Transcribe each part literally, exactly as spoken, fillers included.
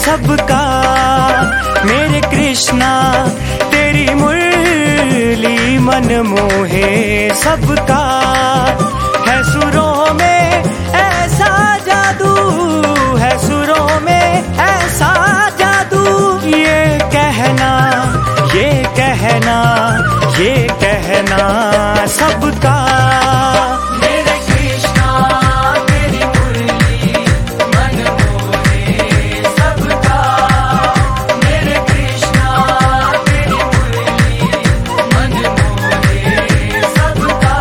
सबका। मेरे कृष्णा तेरी मुरली मन मोहे सबका। है सुरों में ऐसा जादू, है सुरों में ऐसा जादू, ये कहना ये कहना ये कहना सबका। मेरे कृष्णा तेरी मुरली मन मोहे सबका। मेरे कृष्णा तेरी मुरली मन मोहे सबका।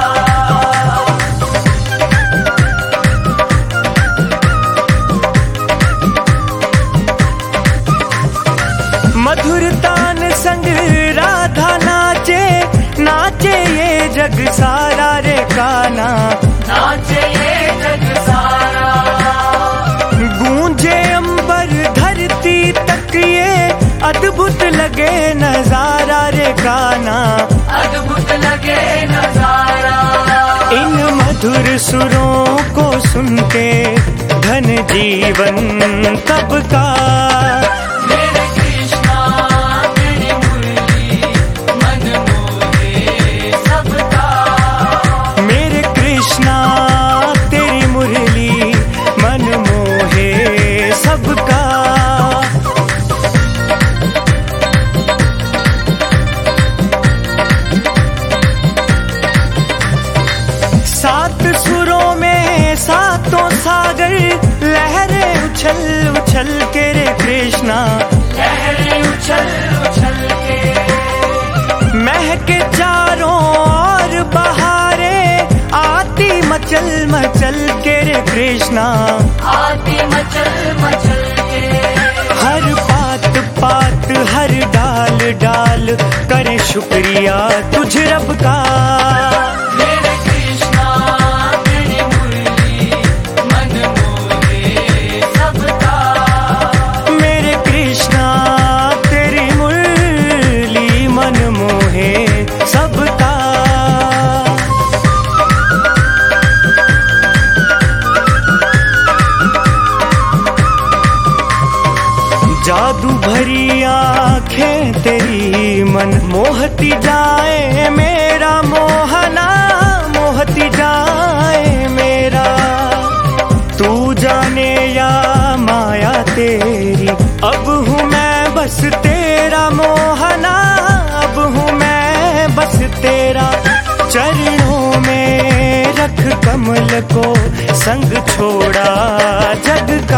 मधुर तान संग राधा नाचे, नाचे ये जग सारा रे काना। नाचे ये जग सारा, गूंजे अंबर धरती तक ये अद्भुत लगे नजारा रे काना। अद्भुत लगे नजारा। इन मधुर सुरों को सुन के धन जीवन तब का। मेरे कृष्णा तेरी मुरली मन मोहे सबका। मेरे कृष्णा तेरी मुरली मन मोहे सबका। सात सुरों में सातों सागर, लहरें उछल उछल के रे कृष्णा। लहरें उछल उछल के, महके चारों ओर बहारे, आती मचल मचल के रे कृष्णा। आती मचल मचल के, हर पात पात हर डाल डाल करे शुक्रिया तुझ रब का। मेरे कृष्णा तेरी मुरली मन मोहे सबका। मेरे कृष्णा तेरी मुरली मन मोहे सबका। जादू भरी आंखें तेरी मन मोहती जाए मेरा मोहना, मोहती जाए मेरा। तू जाने या माया तेरी, अब हूँ मैं बस तेरा मोहना, अब हूँ मैं बस तेरा। चरणों में रख कमल को, संग छोड़ा जग का।